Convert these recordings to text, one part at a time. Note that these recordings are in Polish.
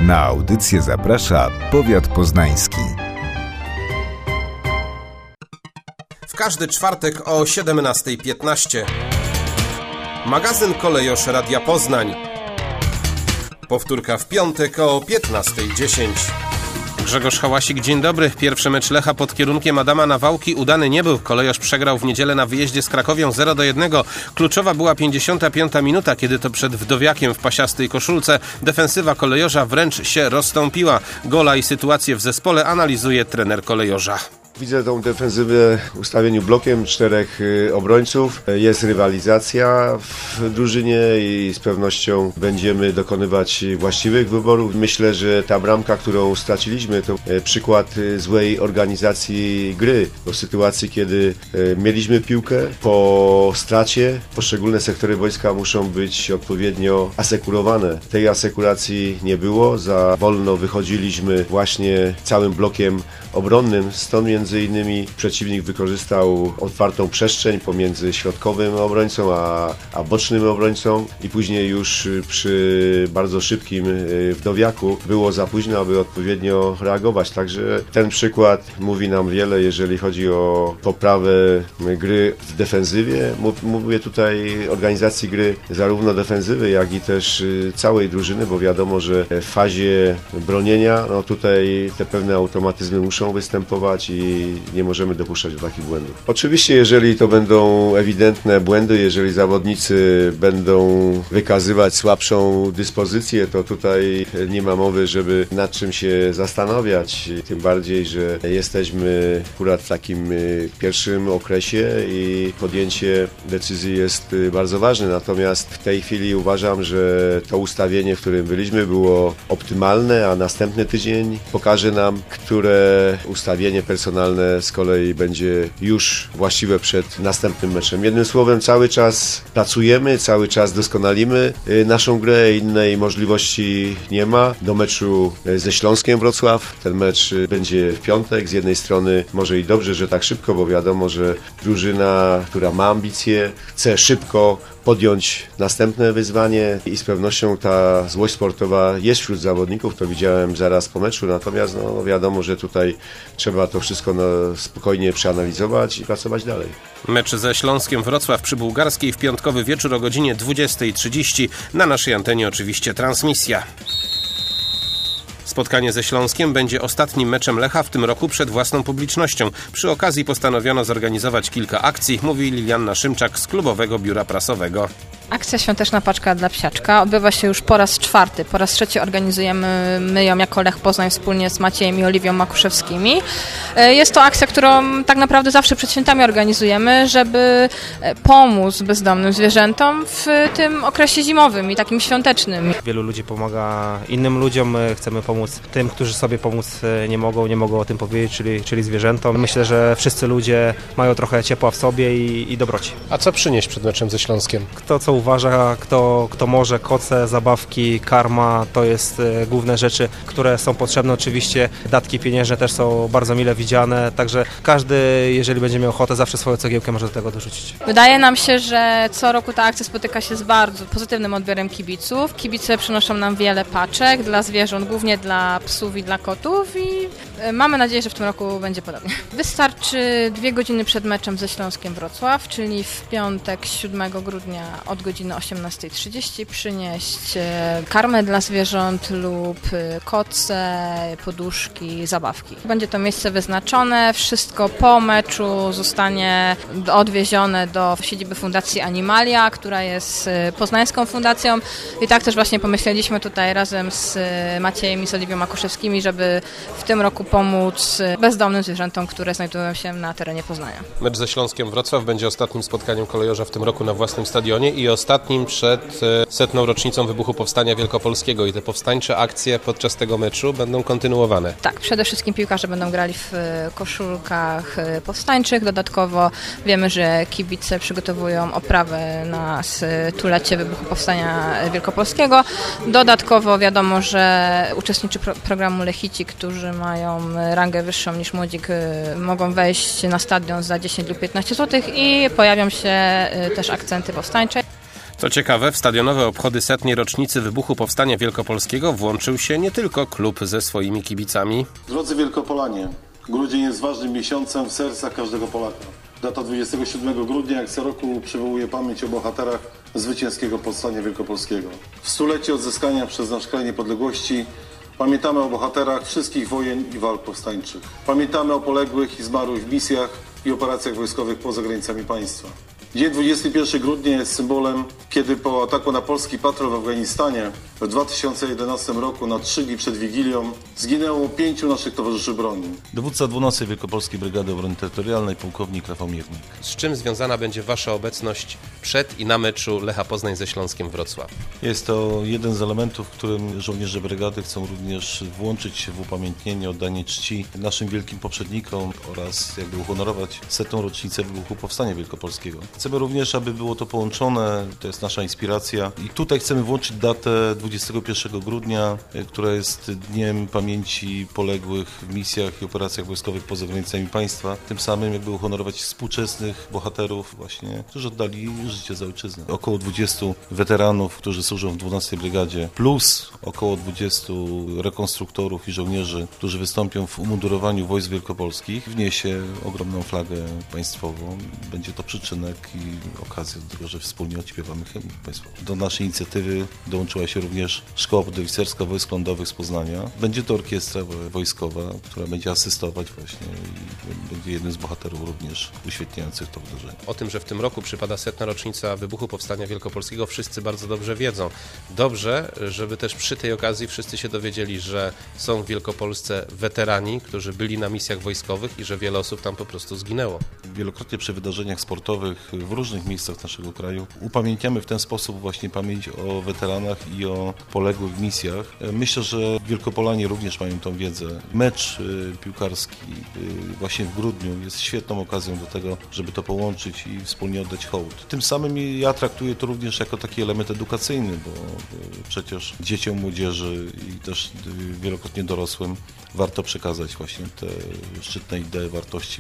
Na audycję zaprasza powiat poznański. W każdy czwartek o 17:15. Magazyn Kolejosz Radia Poznań. Powtórka w piątek o 15:10. Grzegorz Hałasik, dzień dobry. Pierwszy mecz Lecha pod kierunkiem Adama Nawałki udany nie był. Kolejosz przegrał w niedzielę na wyjeździe z Krakowią 0-1. Kluczowa była 55. minuta, kiedy to przed Wdowiakiem w pasiastej koszulce defensywa Kolejorza wręcz się rozstąpiła. Gola i sytuację w zespole analizuje trener Kolejorza. Widzę tą defensywę w ustawieniu blokiem 4 obrońców. Jest rywalizacja w drużynie i z pewnością będziemy dokonywać właściwych wyborów. Myślę, że ta bramka, którą straciliśmy, to przykład złej organizacji gry. W sytuacji, kiedy mieliśmy piłkę, po stracie poszczególne sektory boiska muszą być odpowiednio asekurowane. Tej asekuracji nie było. Za wolno wychodziliśmy właśnie całym blokiem obronnym. Stąd między innymi przeciwnik wykorzystał otwartą przestrzeń pomiędzy środkowym obrońcą a bocznym obrońcą i później już przy bardzo szybkim Wdowiaku było za późno, aby odpowiednio reagować. Także ten przykład mówi nam wiele, jeżeli chodzi o poprawę gry w defensywie. Mówię tutaj organizacji gry zarówno defensywy, jak i też całej drużyny, bo wiadomo, że w fazie bronienia tutaj te pewne automatyzmy muszą występować i nie możemy dopuszczać do takich błędów. Oczywiście, jeżeli to będą ewidentne błędy, jeżeli zawodnicy będą wykazywać słabszą dyspozycję, to tutaj nie ma mowy, żeby nad czym się zastanawiać. Tym bardziej, że jesteśmy akurat w takim pierwszym okresie i podjęcie decyzji jest bardzo ważne. Natomiast w tej chwili uważam, że to ustawienie, w którym byliśmy, było optymalne, a następny tydzień pokaże nam, które ustawienie personalne z kolei będzie już właściwe przed następnym meczem. Jednym słowem, cały czas pracujemy, cały czas doskonalimy naszą grę, innej możliwości nie ma. Do meczu ze Śląskiem Wrocław, ten mecz będzie w piątek. Z jednej strony może i dobrze, że tak szybko, bo wiadomo, że drużyna, która ma ambicje, chce szybko podjąć następne wyzwanie i z pewnością ta złość sportowa jest wśród zawodników, to widziałem zaraz po meczu, natomiast wiadomo, że tutaj trzeba to wszystko spokojnie przeanalizować i pracować dalej. Mecz ze Śląskiem Wrocław przy Bułgarskiej w piątkowy wieczór o godzinie 20:30. Na naszej antenie oczywiście transmisja. Spotkanie ze Śląskiem będzie ostatnim meczem Lecha w tym roku przed własną publicznością. Przy okazji postanowiono zorganizować kilka akcji, mówi Lilianna Szymczak z klubowego biura prasowego. Akcja Świąteczna Paczka dla Psiaczka odbywa się już po raz 4. Po raz 3 organizujemy my ją jako Lech Poznań wspólnie z Maciejem i Oliwią Makuszewskimi. Jest to akcja, którą tak naprawdę zawsze przed świętami organizujemy, żeby pomóc bezdomnym zwierzętom w tym okresie zimowym i takim świątecznym. Wielu ludzi pomaga innym ludziom, my chcemy pomóc tym, którzy sobie pomóc nie mogą o tym powiedzieć, czyli zwierzętom. Myślę, że wszyscy ludzie mają trochę ciepła w sobie i dobroci. A co przynieść przed meczem ze Śląskiem? Kto co uważa, kto może, koce, zabawki, karma, to jest główne rzeczy, które są potrzebne. Oczywiście datki pieniężne też są bardzo mile widziane, także każdy, jeżeli będzie miał ochotę, zawsze swoją cegiełkę może do tego dorzucić. Wydaje nam się, że co roku ta akcja spotyka się z bardzo pozytywnym odbiorem kibiców. Kibice przynoszą nam wiele paczek dla zwierząt, głównie dla psów i dla kotów i mamy nadzieję, że w tym roku będzie podobnie. Wystarczy 2 godziny przed meczem ze Śląskiem Wrocław, czyli w piątek 7 grudnia od godziny 18:30 przynieść karmę dla zwierząt lub koce, poduszki, zabawki. Będzie to miejsce wyznaczone, wszystko po meczu zostanie odwiezione do siedziby Fundacji Animalia, która jest poznańską fundacją i tak też właśnie pomyśleliśmy tutaj razem z Maciejem i z Oliwią Makuszewskimi, żeby w tym roku pomóc bezdomnym zwierzętom, które znajdują się na terenie Poznania. Mecz ze Śląskiem Wrocław będzie ostatnim spotkaniem Kolejorza w tym roku na własnym stadionie i ostatnim przed 100. rocznicą wybuchu Powstania Wielkopolskiego i te powstańcze akcje podczas tego meczu będą kontynuowane. Tak, przede wszystkim piłkarze będą grali w koszulkach powstańczych. Dodatkowo wiemy, że kibice przygotowują oprawę na stulecie wybuchu Powstania Wielkopolskiego. Dodatkowo wiadomo, że uczestnicy programu Lechici, którzy mają rangę wyższą niż młodzik, mogą wejść na stadion za 10 lub 15 zł i pojawią się też akcenty powstańcze. Co ciekawe, w stadionowe obchody 100. rocznicy wybuchu Powstania Wielkopolskiego włączył się nie tylko klub ze swoimi kibicami. Drodzy Wielkopolanie, grudzień jest ważnym miesiącem w sercach każdego Polaka. Data 27 grudnia jak co roku przywołuje pamięć o bohaterach zwycięskiego Powstania Wielkopolskiego. W stulecie odzyskania przez nasz kraj niepodległości pamiętamy o bohaterach wszystkich wojen i walk powstańczych. Pamiętamy o poległych i zmarłych w misjach i operacjach wojskowych poza granicami państwa. Dzień 21 grudnia jest symbolem, kiedy po ataku na polski patrol w Afganistanie w 2011 roku na 3 dni przed Wigilią zginęło 5 naszych towarzyszy broni. Dowódca 12 Wielkopolskiej Brygady Obrony Terytorialnej, pułkownik Rafał Miernik. Z czym związana będzie Wasza obecność przed i na meczu Lecha Poznań ze Śląskiem Wrocław? Jest to jeden z elementów, w którym żołnierze brygady chcą również włączyć się w upamiętnienie, oddanie czci naszym wielkim poprzednikom oraz jakby uhonorować 100. rocznicę wybuchu Powstania Wielkopolskiego. Chcemy również, aby było to połączone, to jest nasza inspiracja i tutaj chcemy włączyć datę 21 grudnia, która jest dniem pamięci poległych w misjach i operacjach wojskowych poza granicami państwa. Tym samym jakby uhonorować współczesnych bohaterów właśnie, którzy oddali życie za ojczyznę. Około 20 weteranów, którzy służą w 12 Brygadzie, plus około 20 rekonstruktorów i żołnierzy, którzy wystąpią w umundurowaniu wojsk wielkopolskich, wniesie ogromną flagę państwową. Będzie to przyczynek i okazja do tego, że wspólnie odśpiewamy hymn państwowy. Do naszej inicjatywy dołączyła się również Szkoła Podoficerska Wojsk Lądowych z Poznania. Będzie to orkiestra wojskowa, która będzie asystować właśnie i będzie jednym z bohaterów również uświetniających to wydarzenie. O tym, że w tym roku przypada 100. rocznica wybuchu Powstania Wielkopolskiego, wszyscy bardzo dobrze wiedzą. Dobrze, żeby też przy tej okazji wszyscy się dowiedzieli, że są w Wielkopolsce weterani, którzy byli na misjach wojskowych i że wiele osób tam po prostu zginęło. Wielokrotnie przy wydarzeniach sportowych w różnych miejscach naszego kraju upamiętniamy w ten sposób właśnie pamięć o weteranach i o poległych w misjach. Myślę, że Wielkopolanie również mają tą wiedzę. Mecz piłkarski właśnie w grudniu jest świetną okazją do tego, żeby to połączyć i wspólnie oddać hołd. Tym samym ja traktuję to również jako taki element edukacyjny, bo przecież dzieciom, młodzieży i też wielokrotnie dorosłym warto przekazać właśnie te szczytne idee, wartości.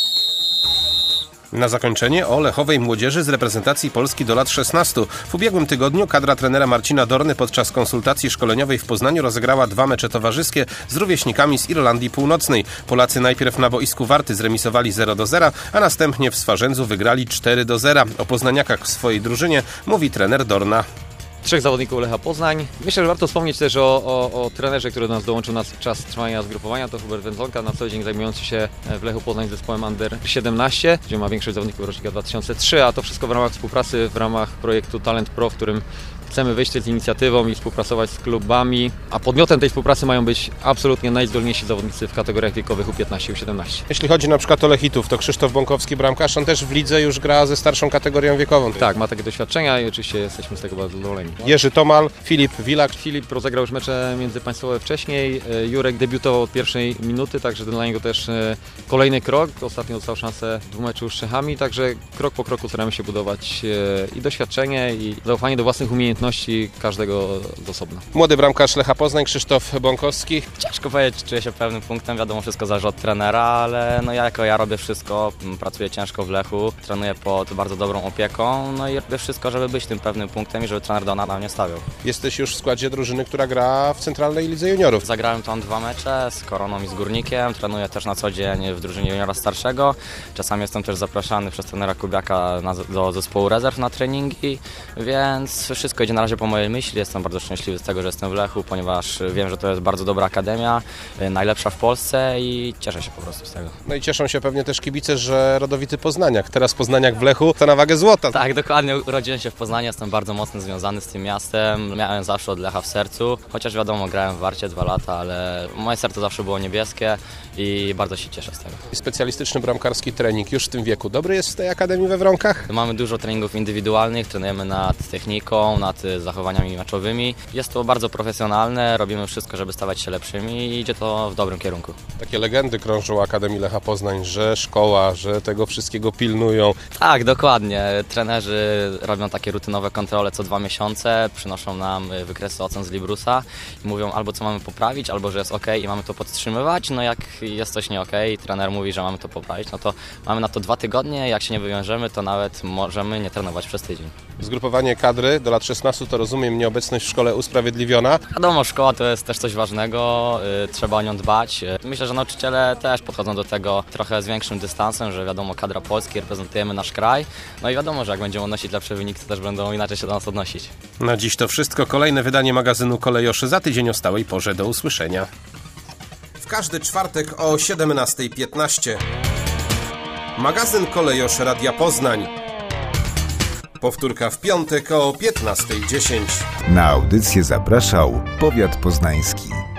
Na zakończenie o lechowej młodzieży z reprezentacji Polski do lat 16. W ubiegłym tygodniu kadra trenera Marcina Dorny podczas konsultacji szkoleniowej w Poznaniu rozegrała 2 mecze towarzyskie z rówieśnikami z Irlandii Północnej. Polacy najpierw na boisku Warty zremisowali 0-0, a następnie w Swarzędzu wygrali 4-0. O poznaniakach w swojej drużynie mówi trener Dorna. 3 zawodników Lecha Poznań. Myślę, że warto wspomnieć też o trenerze, który do nas dołączył na czas trwania zgrupowania. To Hubert Wędzonka, na co dzień zajmujący się w Lechu Poznań zespołem Under 17, gdzie ma większość zawodników rocznika 2003, a to wszystko w ramach współpracy, w ramach projektu Talent Pro, w którym chcemy wyjść z inicjatywą i współpracować z klubami, a podmiotem tej współpracy mają być absolutnie najzdolniejsi zawodnicy w kategoriach wiekowych U15 i U17. Jeśli chodzi na przykład o Lechitów, to Krzysztof Bąkowski, bramkarz, on też w lidze już gra ze starszą kategorią wiekową. Tak, ma takie doświadczenia i oczywiście jesteśmy z tego bardzo zadowoleni. Jerzy Tomal, Filip Wilak. Filip rozegrał już mecze międzypaństwowe wcześniej, Jurek debiutował od pierwszej minuty, także dla niego też kolejny krok. Ostatnio dostał szansę w meczu z Czechami, także krok po kroku staramy się budować i doświadczenie, i zaufanie do własnych umiejętności każdego z osobna. Młody bramkarz Lecha Poznań, Krzysztof Bąkowski. Ciężko powiedzieć, czuję się pewnym punktem, wiadomo, wszystko zależy od trenera, ale ja robię wszystko, pracuję ciężko w Lechu, trenuję pod bardzo dobrą opieką, i robię wszystko, żeby być tym pewnym punktem i żeby trener Dona na mnie stawiał. Jesteś już w składzie drużyny, która gra w Centralnej Lidze Juniorów. Zagrałem tam 2 mecze z Koroną i z Górnikiem, trenuję też na co dzień w drużynie juniora starszego, czasami jestem też zapraszany przez trenera Kubiaka do zespołu rezerw na treningi, więc wszystko idzie na razie po mojej myśli. Jestem bardzo szczęśliwy z tego, że jestem w Lechu, ponieważ wiem, że to jest bardzo dobra akademia, najlepsza w Polsce i cieszę się po prostu z tego. No i cieszą się pewnie też kibice, że rodowity poznaniak. Teraz poznaniak w Lechu to na wagę złota. Tak, dokładnie. Urodziłem się w Poznaniu, jestem bardzo mocno związany z tym miastem. Miałem zawsze od Lecha w sercu, chociaż wiadomo, grałem w Warcie 2 lata, ale moje serce zawsze było niebieskie i bardzo się cieszę z tego. Specjalistyczny bramkarski trening już w tym wieku. Dobry jest w tej akademii we Wronkach? Mamy dużo treningów indywidualnych, trenujemy nad techniką, nad nad zachowaniami meczowymi. Jest to bardzo profesjonalne, robimy wszystko, żeby stawać się lepszymi i idzie to w dobrym kierunku. Takie legendy krążą o Akademii Lecha Poznań, że szkoła, że tego wszystkiego pilnują. Tak, dokładnie. Trenerzy robią takie rutynowe kontrole co 2 miesiące, przynoszą nam wykresy ocen z Librusa i mówią albo co mamy poprawić, albo że jest ok i mamy to podtrzymywać. No jak jest coś nie ok i trener mówi, że mamy to poprawić, no to mamy na to 2 tygodnie. Jak się nie wywiążemy, to nawet możemy nie trenować przez tydzień. Zgrupowanie kadry do lat 16 to rozumiem nieobecność w szkole usprawiedliwiona. Wiadomo, szkoła to jest też coś ważnego, trzeba o nią dbać. Myślę, że nauczyciele też podchodzą do tego trochę z większym dystansem, że wiadomo, kadra Polski, reprezentujemy nasz kraj. No i wiadomo, że jak będziemy odnosić lepsze wyniki, to też będą inaczej się do nas odnosić. Na dziś to wszystko. Kolejne wydanie magazynu Kolejoszy za tydzień o stałej porze. Do usłyszenia. W każdy czwartek o 17:15. Magazyn Kolejoszy Radia Poznań. Powtórka w piątek o 15:10. Na audycję zapraszał Powiat Poznański.